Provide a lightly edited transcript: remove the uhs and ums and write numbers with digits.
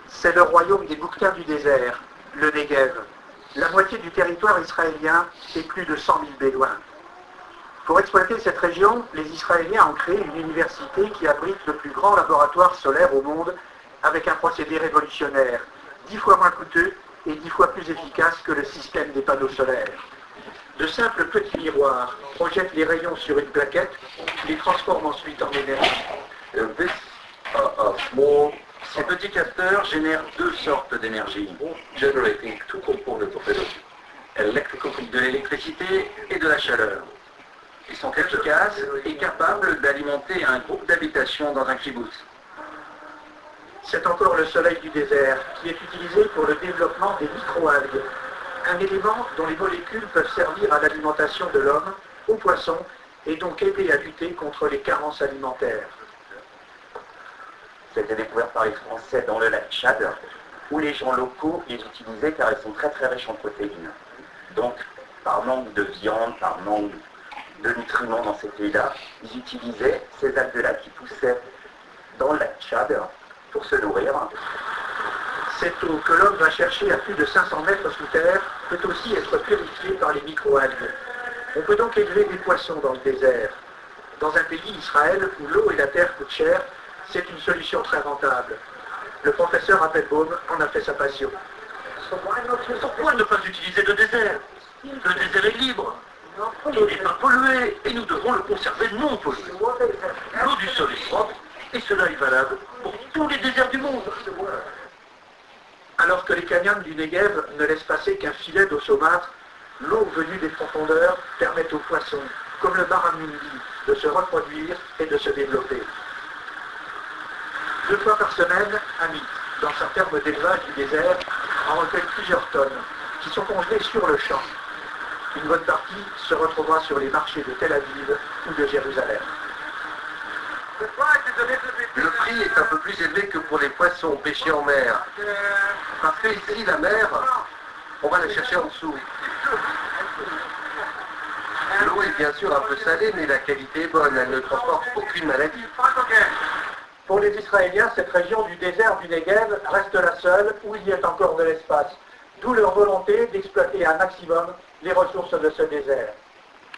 C'est le royaume des bouquetins du désert, le Negev. La moitié du territoire israélien et plus de 100 000 bédouins. Pour exploiter cette région, les Israéliens ont créé une université qui abrite le plus grand laboratoire solaire au monde avec un procédé révolutionnaire, 10 fois moins coûteux et 10 fois plus efficace que le système des panneaux solaires. De simples petits miroirs projettent les rayons sur une plaquette, les transforment ensuite en énergie. Ces petits capteurs génèrent deux sortes d'énergie, generating two components of energy, de l'électricité et de la chaleur. Ils sont efficaces et capables d'alimenter un groupe d'habitation dans un kibbutz. C'est encore le soleil du désert qui est utilisé pour le développement des microalgues, un élément dont les molécules peuvent servir à l'alimentation de l'homme, aux poissons, et donc aider à lutter contre les carences alimentaires. C'était découvert par les Français dans le lac Tchad, où les gens locaux les utilisaient car elles sont très très riches en protéines. Donc, par manque de viande, par manque de nutriments dans ces pays-là, ils utilisaient ces algues-là qui poussaient dans le lac Tchad pour se nourrir. Cette eau que l'homme va chercher à plus de 500 mètres sous terre peut aussi être purifiée par les microalgues. On peut donc élever des poissons dans le désert. Dans un pays, Israël, où l'eau et la terre coûtent cher, c'est une solution très rentable. Le professeur Appelbaum en a fait sa passion. Pourquoi ne pas utiliser le désert? Le désert est libre. Il n'est pas pollué et nous devons le conserver non pollué. L'eau du sol est propre et cela est valable pour tous les déserts du monde. Alors que les canyons du Negev ne laissent passer qu'un filet d'eau saumâtre, l'eau venue des profondeurs permet aux poissons, comme le barramundi, de se reproduire et de se développer. 2 fois par semaine, Amit, dans sa ferme d'élevage du désert, en recueille plusieurs tonnes, qui sont congelées sur le champ. Une bonne partie se retrouvera sur les marchés de Tel Aviv ou de Jérusalem. Le prix est un peu plus élevé que pour les poissons pêchés en mer. Parce que ici, la mer, on va la chercher en dessous. L'eau est bien sûr un peu salée, mais la qualité est bonne. Elle ne transporte aucune maladie. Pour les Israéliens, cette région du désert du Negev reste la seule où il y ait encore de l'espace, d'où leur volonté d'exploiter un maximum les ressources de ce désert.